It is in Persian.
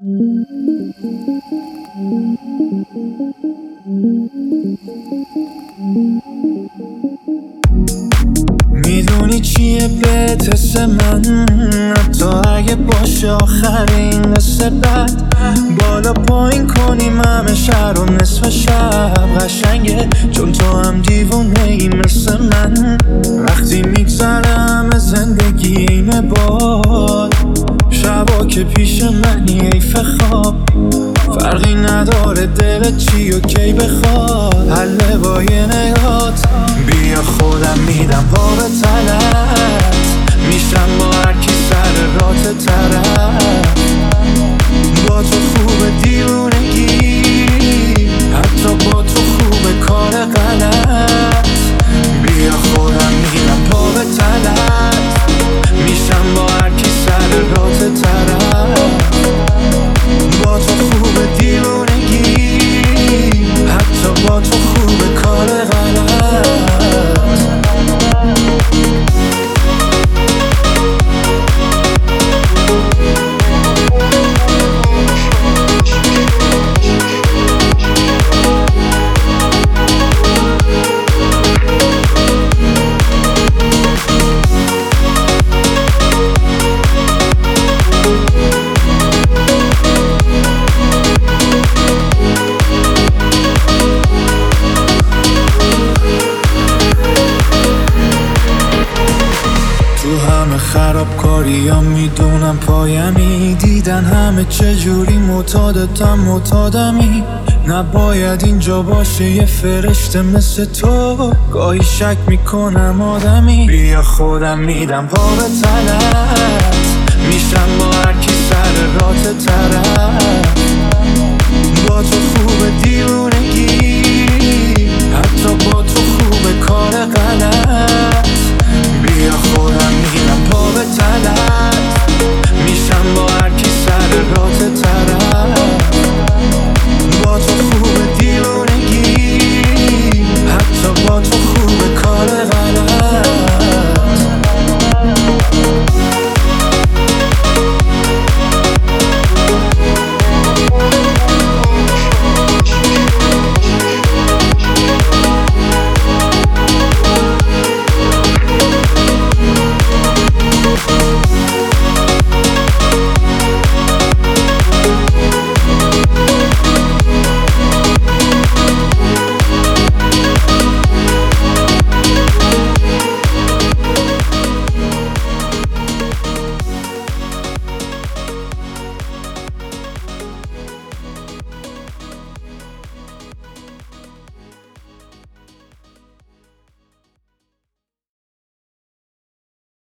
میدونی چیه بهت حس من، حتی اگه باشه آخرین قصه بد. بالا پایین کنیم همه شهر و نصف شب قشنگه، چون تو هم دیوونه ای مثل من. وقتی میگذره همه زندگی اینه باد، شبا که پیش منی حیف خواب. فرقی نداره دلت چی و کی بخواد، حله با یه نگات. بیا خودم میدم پا به تلت، میشم با هرکی سر رات طرف. با تو خوب دیوونگی، حتی با تو خوب کار غلط. بیا خودم میدم پا به تلت، میشم با هرکی سر رات طرف. با تو خوب دیوونگی، حتی با تو خوب کار غلط. خرابکاریام میدونم پایمی، دیدن همه چجوری معتادتم معتادمی. نباید اینجا باشه یه فرشته مثل تو، گاهی شک میکنم آدمی. بیا خودم میدم پا به تلت، میشم با هرکی سر رات طرف. با تو خوب دیوونه